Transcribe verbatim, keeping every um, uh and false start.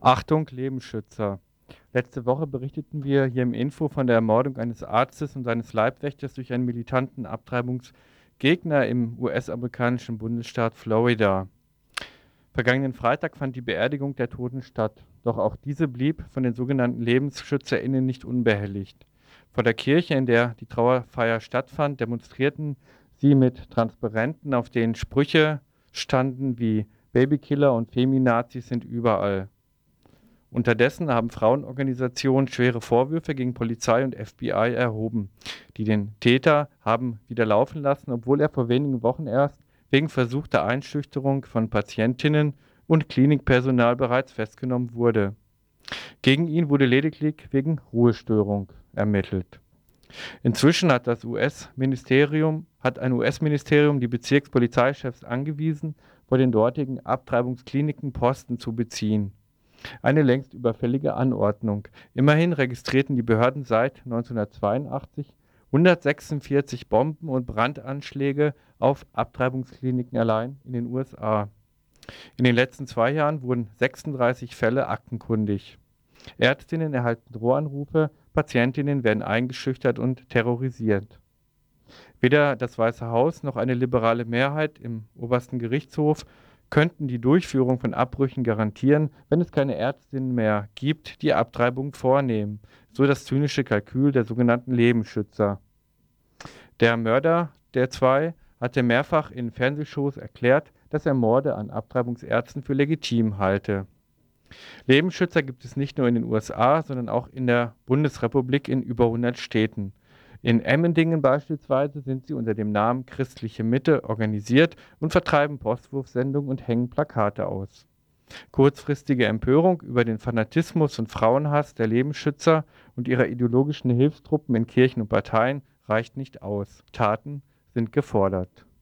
Achtung, Lebensschützer! Letzte Woche berichteten wir hier im Info von der Ermordung eines Arztes und seines Leibwächters durch einen militanten Abtreibungsgegner im U S-amerikanischen Bundesstaat Florida. Vergangenen Freitag fand die Beerdigung der Toten statt. Doch auch diese blieb von den sogenannten LebensschützerInnen nicht unbehelligt. Vor der Kirche, in der die Trauerfeier stattfand, demonstrierten sie mit Transparenten, auf denen Sprüche standen wie Babykiller und Feminazis sind überall. Unterdessen haben Frauenorganisationen schwere Vorwürfe gegen Polizei und F B I erhoben. Die den Täter haben wieder laufen lassen, obwohl er vor wenigen Wochen erst wegen versuchter Einschüchterung von Patientinnen und Klinikpersonal bereits festgenommen wurde. Gegen ihn wurde lediglich wegen Ruhestörung ermittelt. Inzwischen hat das U S-Ministerium, hat ein U S-Ministerium die Bezirkspolizeichefs angewiesen, vor den dortigen Abtreibungskliniken Posten zu beziehen. Eine längst überfällige Anordnung. Immerhin registrierten die Behörden seit neunzehnhundertzweiundachtzig hundertsechsundvierzig Bomben- und Brandanschläge auf Abtreibungskliniken allein in den U S A. In den letzten zwei Jahren wurden sechsunddreißig Fälle aktenkundig. Ärztinnen erhalten Drohanrufe, Patientinnen werden eingeschüchtert und terrorisiert. Weder das Weiße Haus noch eine liberale Mehrheit im obersten Gerichtshof könnten die Durchführung von Abbrüchen garantieren, wenn es keine Ärztinnen mehr gibt, die Abtreibung vornehmen, so das zynische Kalkül der sogenannten Lebensschützer. Der Mörder der zwei hatte mehrfach in Fernsehshows erklärt, dass er Morde an Abtreibungsärzten für legitim halte. Lebensschützer gibt es nicht nur in den U S A, sondern auch in der Bundesrepublik in über hundert Städten. In Emmendingen beispielsweise sind sie unter dem Namen Christliche Mitte organisiert und vertreiben Postwurfsendungen und hängen Plakate aus. Kurzfristige Empörung über den Fanatismus und Frauenhass der Lebensschützer und ihrer ideologischen Hilfstruppen in Kirchen und Parteien reicht nicht aus. Taten sind gefordert.